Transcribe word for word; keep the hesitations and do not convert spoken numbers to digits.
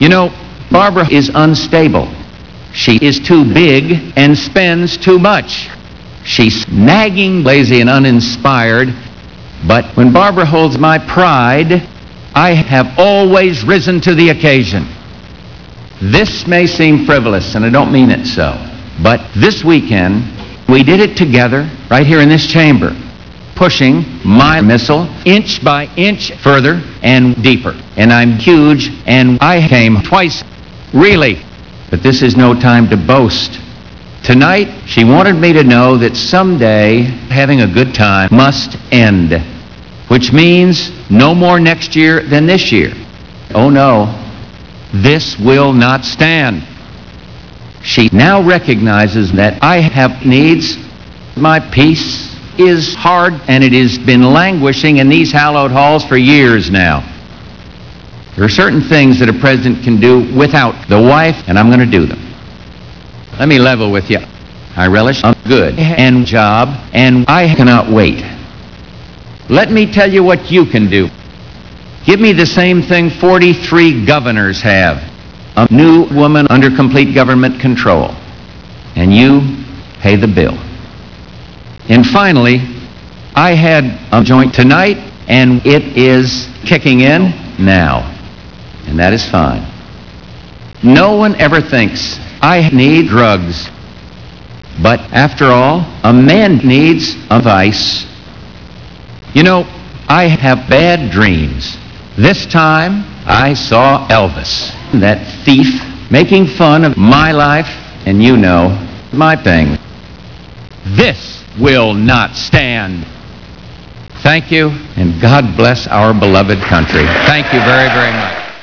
You know, Barbara is unstable. She is too big and spends too much. She's nagging, lazy, and uninspired. But when Barbara holds my pride, I have always risen to the occasion. This may seem frivolous, and I don't mean it so. But this weekend, we did it together right here in this chamber, pushing my missile inch by inch further and deeper. And I'm huge, and I came twice, really. But this is no time to boast. Tonight, she wanted me to know that someday having a good time must end, which means no more next year than this year. Oh no, this will not stand. She now recognizes that I have needs. My peace is hard, and it has been languishing in these hallowed halls for years now. There are certain things that a president can do without the wife, and I'm going to do them. Let me level with you. I relish a good and job, and I cannot wait. Let me tell you what you can do. Give me the same thing forty-three governors have. A new woman under complete government control. And you pay the bill. And finally, I had a joint tonight, and it is kicking in now. And that is fine. No one ever thinks I need drugs. But after all, a man needs a vice. You know, I have bad dreams. This time, I saw Elvis, that thief, making fun of my life, and you know, my thing. This will not stand. Thank you, and God bless our beloved country. Thank you very, very much.